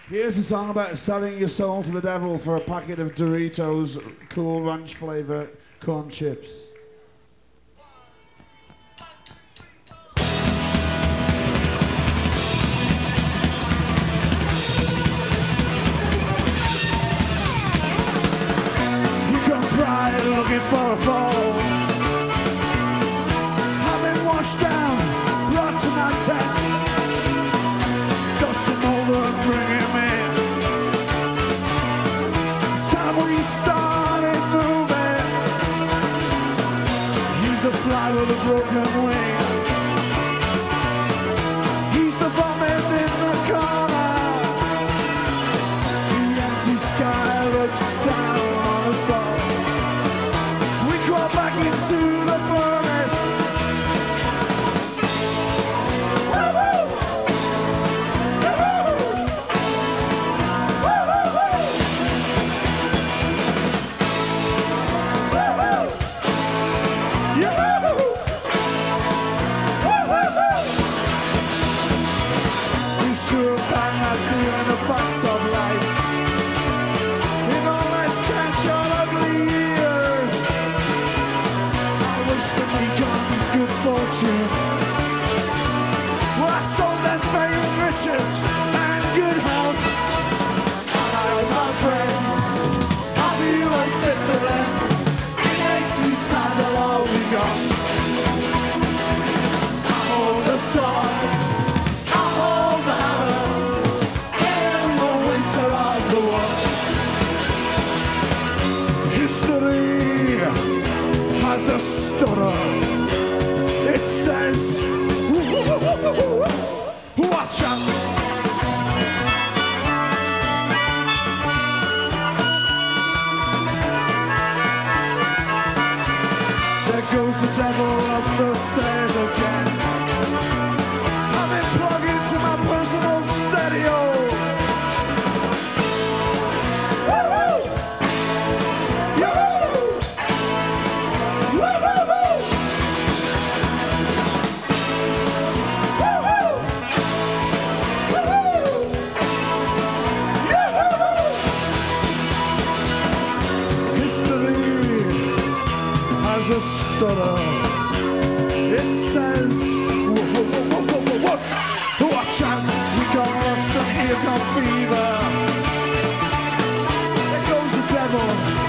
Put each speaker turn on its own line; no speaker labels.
Here's a song about selling your soul to the devil for a packet of Doritos Cool Ranch flavor corn chips. You come pride looking for a fall, having washed down, brought to my tent, dust him over and bring him in. It's time we started moving. He's a fly with a broken wing. He's the vomit in the corner. The empty sky looks down on us all. So we crawl back into the furnace. Woo-hoo! Good fortune. Well, I sold that fame, riches, and good health. And I owe my friends, I feel unfit for them. It makes me sad that all we got. I hold the sword, I hold the hammer, in the winter of the war. History has a stutter. It says, watch out. There goes the devil up the stairs again. I've been plugged into my personal stereo. Woo-hoo! Yoo-hoo! Woo-hoo! A stutter. It says, watch out, we got rust and here got fever. There goes the devil.